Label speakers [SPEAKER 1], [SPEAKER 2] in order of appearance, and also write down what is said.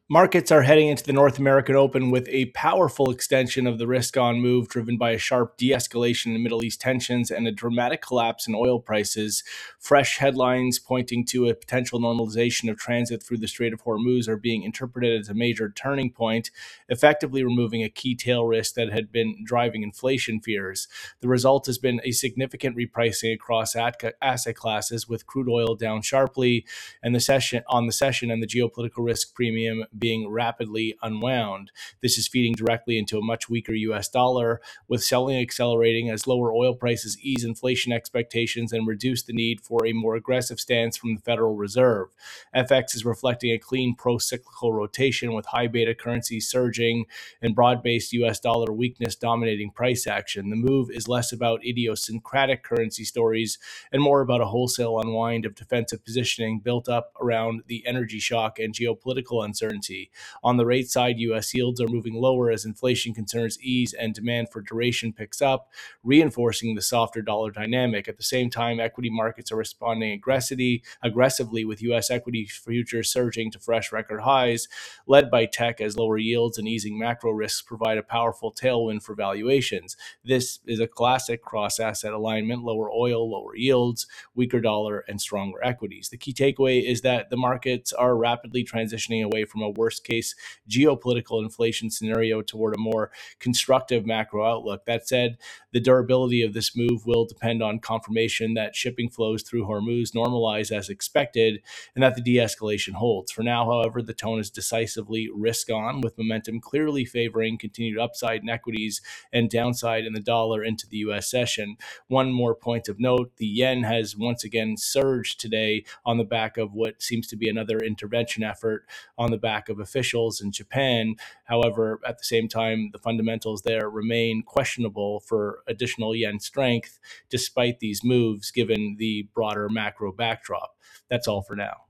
[SPEAKER 1] Markets are heading into the North American Open with a powerful extension of the risk-on move driven by a sharp de-escalation in Middle East tensions and a dramatic collapse in oil prices. Fresh headlines pointing to a potential normalization of transit through the Strait of Hormuz are being interpreted as a major turning point, effectively removing a key tail risk that had been driving inflation fears. The result has been a significant repricing across asset classes, with crude oil down sharply and the session and the geopolitical risk premium being rapidly unwound. This is feeding directly into a much weaker US dollar, with selling accelerating as lower oil prices ease inflation expectations and reduce the need for a more aggressive stance from the Federal Reserve. FX is reflecting a clean pro-cyclical rotation, with high beta currencies surging and broad-based US dollar weakness dominating price action. The move is less about idiosyncratic currency stories and more about a wholesale unwind of defensive positioning built up around the energy shock and geopolitical uncertainty. On the rate side, U.S. yields are moving lower as inflation concerns ease and demand for duration picks up, reinforcing the softer dollar dynamic. At the same time, equity markets are responding aggressively, with U.S. equity futures surging to fresh record highs, led by tech, as lower yields and easing macro risks provide a powerful tailwind for valuations. This is a classic cross-asset alignment: lower oil, lower yields, weaker dollar, and stronger equities. The key takeaway is that the markets are rapidly transitioning away from a worst-case geopolitical inflation scenario toward a more constructive macro outlook. That said, the durability of this move will depend on confirmation that shipping flows through Hormuz normalize as expected and that the de-escalation holds. For now, however, the tone is decisively risk-on, with momentum clearly favoring continued upside in equities and downside in the dollar into the U.S. session. One more point of note: the yen has once again surged today on the back of what seems to be another intervention effort on the back of officials in Japan. However, at the same time, the fundamentals there remain questionable for additional yen strength despite these moves, given the broader macro backdrop. That's all for now.